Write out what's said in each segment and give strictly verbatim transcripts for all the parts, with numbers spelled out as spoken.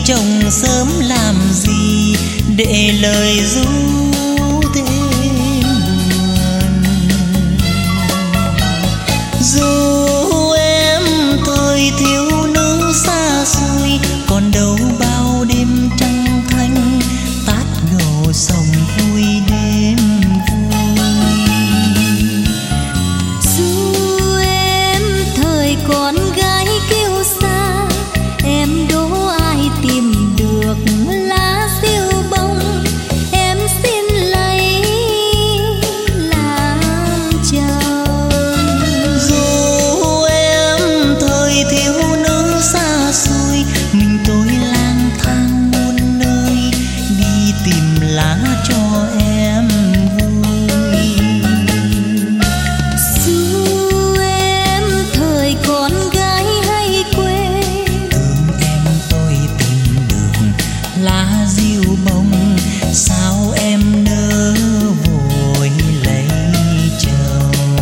chồng sớm làm gì để lời ru thêm buồn. Dù em thời thiếu nữ xa xôi, còn đâu bao đêm trăng thanh tát gầu sông vui đêm vui. Dù em thời con gái kiêu sa, em đố ai tìm được lá diêu bông, em xin lấy làm chồng. Dù em thời thiếu nữ xa xôi, mình tôi lang thang muôn nơi đi tìm lá cho em vui. Dù em thời con gái hay quê, Thương em tôi tìm được lá diêu bông, sao em nỡ vội lấy chồng.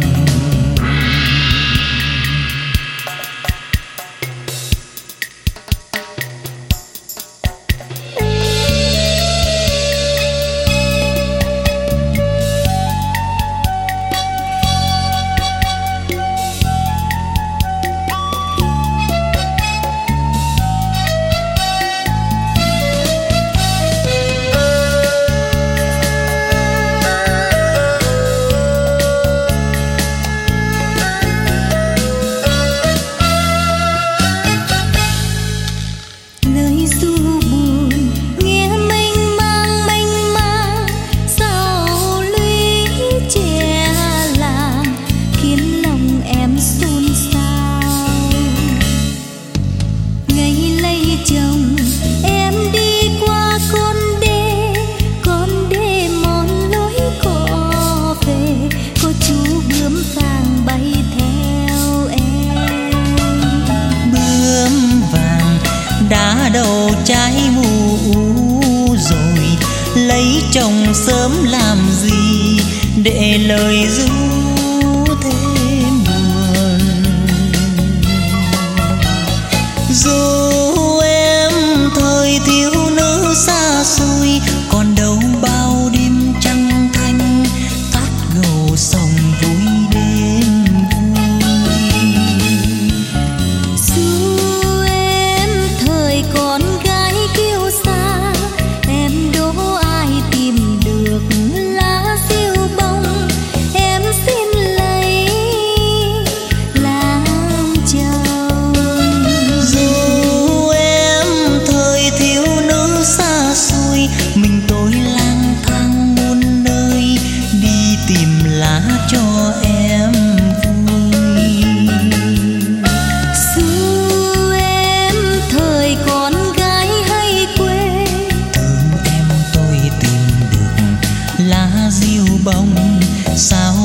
lời ru buồn nghe mênh mang mênh mang, sao lũy che làng khiến lòng em xôn xao. Ngày lấy chồng em đi qua con đê, con đê mòn lối cỏ về, có chú bướm vàng bay theo em. Bướm vàng đã đầu trái mù rồi, lấy chồng sớm làm gì để lời ru thêm buồn. Dù em thời thiếu nữ xa xôi, còn đâu bao đêm trăng thanh tát gầu sông vui đêm vui. Dù em thời con gái kiêu sa, em đố ai tìm được lá diêu bông, em xin lấy làm chồng. Dù em thời thiếu nữ xa xôi, mình tôi lang thang muôn nơi đi tìm lá cho em vui. Dù em thời con gái hay quê, Thương em tôi tìm được lá diêu bông, sao